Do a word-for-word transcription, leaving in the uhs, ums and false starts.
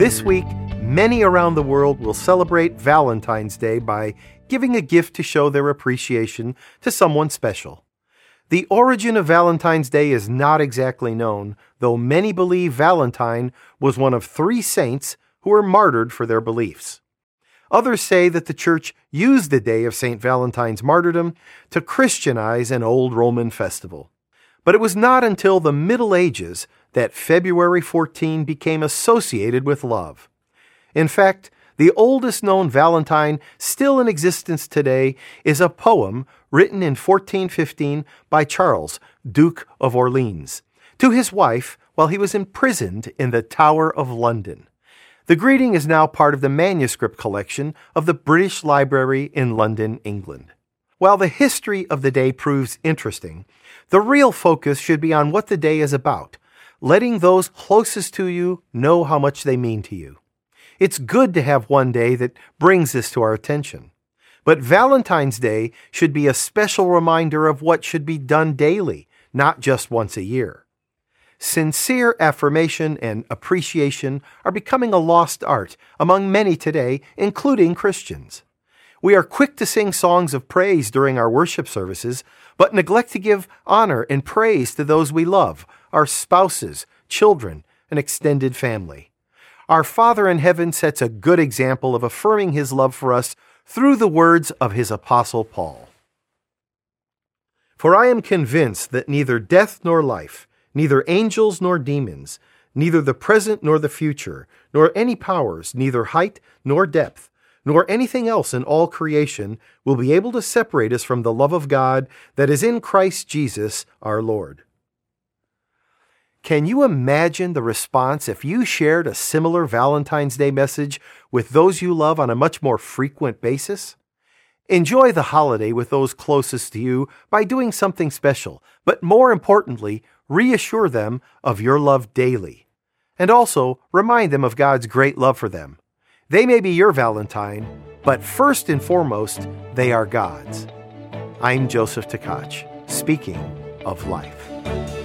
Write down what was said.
This week, many around the world will celebrate Valentine's Day by giving a gift to show their appreciation to someone special. The origin of Valentine's Day is not exactly known, though many believe Valentine was one of three saints who were martyred for their beliefs. Others say that the Church used the day of Saint Valentine's martyrdom to Christianize an old Roman festival. But it was not until the Middle Ages that February fourteenth became associated with love. In fact, the oldest known Valentine still in existence today is a poem written in fourteen fifteen by Charles, Duke of Orleans, to his wife while he was imprisoned in the Tower of London. The greeting is now part of the manuscript collection of the British Library in London, England. While the history of the day proves interesting, the real focus should be on what the day is about, letting those closest to you know how much they mean to you. It's good to have one day that brings this to our attention. But Valentine's Day should be a special reminder of what should be done daily, not just once a year. Sincere affirmation and appreciation are becoming a lost art among many today, including Christians. We are quick to sing songs of praise during our worship services, but neglect to give honor and praise to those we love, our spouses, children, and extended family. Our Father in heaven sets a good example of affirming his love for us through the words of his apostle Paul. For I am convinced that neither death nor life, neither angels nor demons, neither the present nor the future, nor any powers, neither height nor depth, nor anything else in all creation will be able to separate us from the love of God that is in Christ Jesus our Lord. Can you imagine the response if you shared a similar Valentine's Day message with those you love on a much more frequent basis? Enjoy the holiday with those closest to you by doing something special, but more importantly, reassure them of your love daily. And also, remind them of God's great love for them. They may be your Valentine, but first and foremost, they are God's. I'm Joseph Tkach, speaking of life.